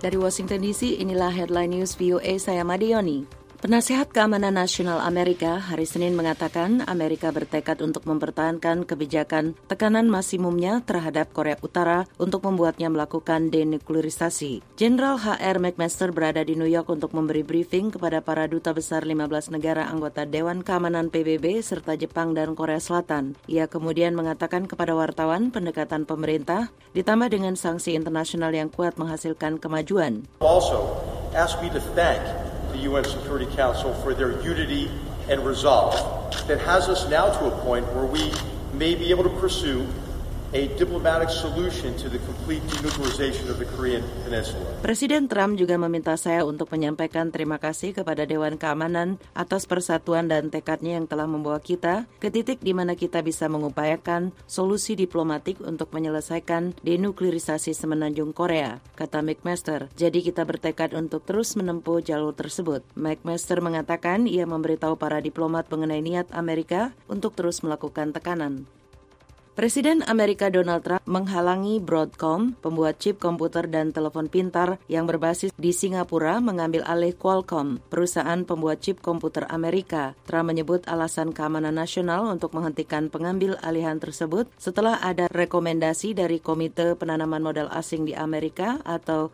Dari Washington DC, inilah Headline News VOA, saya Madioni. Penasehat Keamanan Nasional Amerika hari Senin mengatakan Amerika bertekad untuk mempertahankan kebijakan tekanan maksimumnya terhadap Korea Utara untuk membuatnya melakukan denuklearisasi. Jenderal H.R. McMaster berada di New York untuk memberi briefing kepada para duta besar 15 negara anggota Dewan Keamanan PBB serta Jepang dan Korea Selatan. Ia kemudian mengatakan kepada wartawan pendekatan pemerintah ditambah dengan sanksi internasional yang kuat menghasilkan kemajuan. Also, ask me to thank the UN Security Council for their unity and resolve that has us now to a point where we may be able to pursue a diplomatic solution to the complete denuclearization of the Korean Peninsula. Presiden Trump juga meminta saya untuk menyampaikan terima kasih kepada Dewan Keamanan atas persatuan dan tekadnya yang telah membawa kita ke titik di mana kita bisa mengupayakan solusi diplomatik untuk menyelesaikan denuklearisasi semenanjung Korea, kata McMaster. Jadi kita bertekad untuk terus menempuh jalur tersebut. McMaster mengatakan ia memberitahu para diplomat mengenai niat Amerika untuk terus melakukan tekanan. Presiden Amerika Donald Trump menghalangi Broadcom, pembuat chip komputer dan telepon pintar yang berbasis di Singapura, mengambil alih Qualcomm, perusahaan pembuat chip komputer Amerika. Trump menyebut alasan keamanan nasional untuk menghentikan pengambil alihan tersebut setelah ada rekomendasi dari Komite Penanaman Modal Asing di Amerika atau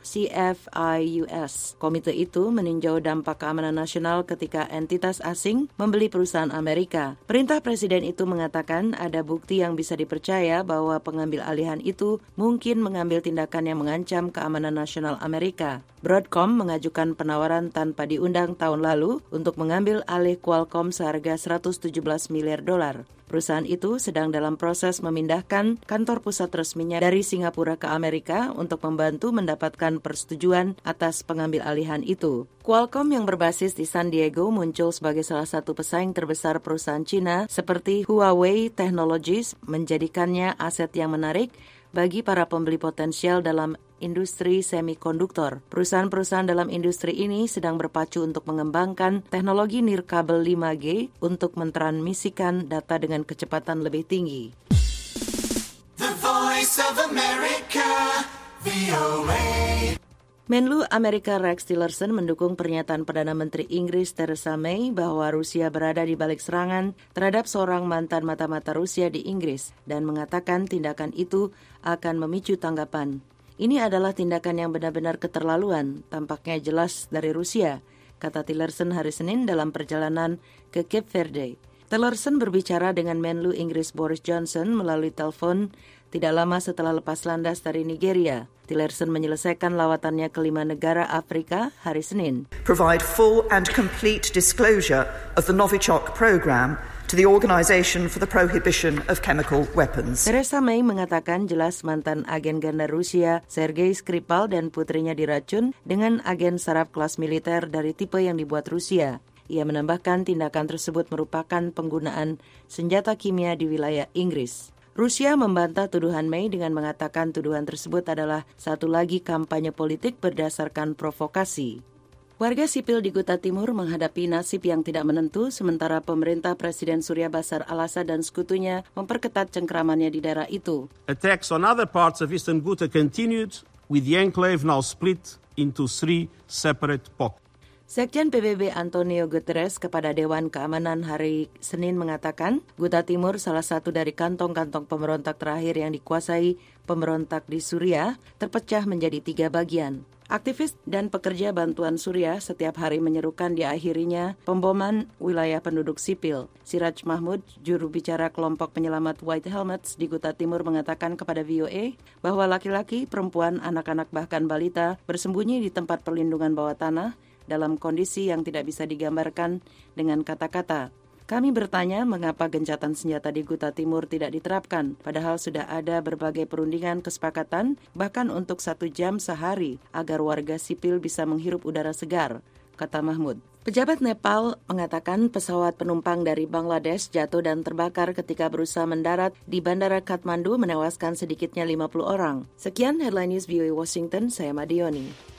CFIUS. Komite itu meninjau dampak keamanan nasional ketika entitas asing membeli perusahaan Amerika. Perintah Presiden itu mengatakan ada bukti yang bisa percaya bahwa pengambil alihan itu mungkin mengambil tindakan yang mengancam keamanan nasional Amerika. Broadcom mengajukan penawaran tanpa diundang tahun lalu untuk mengambil alih Qualcomm seharga $117 miliar. Perusahaan itu sedang dalam proses memindahkan kantor pusat resminya dari Singapura ke Amerika untuk membantu mendapatkan persetujuan atas pengambil alihan itu. Qualcomm yang berbasis di San Diego muncul sebagai salah satu pesaing terbesar perusahaan Cina seperti Huawei Technologies, menjadikannya aset yang menarik bagi para pembeli potensial dalam industri semikonduktor. Perusahaan-perusahaan dalam industri ini sedang berpacu untuk mengembangkan teknologi nirkabel 5G untuk mentransmisikan data dengan kecepatan lebih tinggi. The Voice of America, VOA. Menlu Amerika Rex Tillerson mendukung pernyataan Perdana Menteri Inggris Theresa May bahwa Rusia berada di balik serangan terhadap seorang mantan mata-mata Rusia di Inggris dan mengatakan tindakan itu akan memicu tanggapan. Ini adalah tindakan yang benar-benar keterlaluan, tampaknya jelas dari Rusia, kata Tillerson hari Senin dalam perjalanan ke Cape Verde. Tillerson berbicara dengan Menlu Inggris Boris Johnson melalui telepon tidak lama setelah lepas landas dari Nigeria. Tillerson menyelesaikan lawatannya ke 5 negara Afrika hari Senin. Provide full and complete disclosure of the Novichok program to the Organization for the Prohibition of Chemical Weapons. Theresa May mengatakan jelas mantan agen ganda Rusia Sergei Skripal dan putrinya diracun dengan agen saraf kelas militer dari tipe yang dibuat Rusia. Ia menambahkan tindakan tersebut merupakan penggunaan senjata kimia di wilayah Inggris. Rusia membantah tuduhan May dengan mengatakan tuduhan tersebut adalah satu lagi kampanye politik berdasarkan provokasi. Warga sipil di Ghouta Timur menghadapi nasib yang tidak menentu sementara pemerintah Presiden Syria Bashar al-Assad dan sekutunya memperketat cengkramannya di daerah itu. Attacks on other parts of eastern Ghouta continued, with the enclave now split into 3 separate pockets. Sekjen PBB Antonio Guterres kepada Dewan Keamanan hari Senin mengatakan, Ghouta Timur salah satu dari kantong-kantong pemberontak terakhir yang dikuasai pemberontak di Suriah, terpecah menjadi 3 bagian. Aktivis dan pekerja bantuan Suriah setiap hari menyerukan diakhirinya pemboman wilayah penduduk sipil. Siraj Mahmud, juru bicara kelompok penyelamat White Helmets di Ghouta Timur mengatakan kepada VOA bahwa laki-laki, perempuan, anak-anak bahkan balita bersembunyi di tempat perlindungan bawah tanah dalam kondisi yang tidak bisa digambarkan dengan kata-kata. Kami bertanya mengapa gencatan senjata di Ghouta Timur tidak diterapkan, padahal sudah ada berbagai perundingan kesepakatan, bahkan untuk 1 jam sehari, agar warga sipil bisa menghirup udara segar, kata Mahmud. Pejabat Nepal mengatakan pesawat penumpang dari Bangladesh jatuh dan terbakar ketika berusaha mendarat di Bandara Kathmandu menewaskan sedikitnya 50 orang. Sekian Headline News VOA Washington, saya Madioni.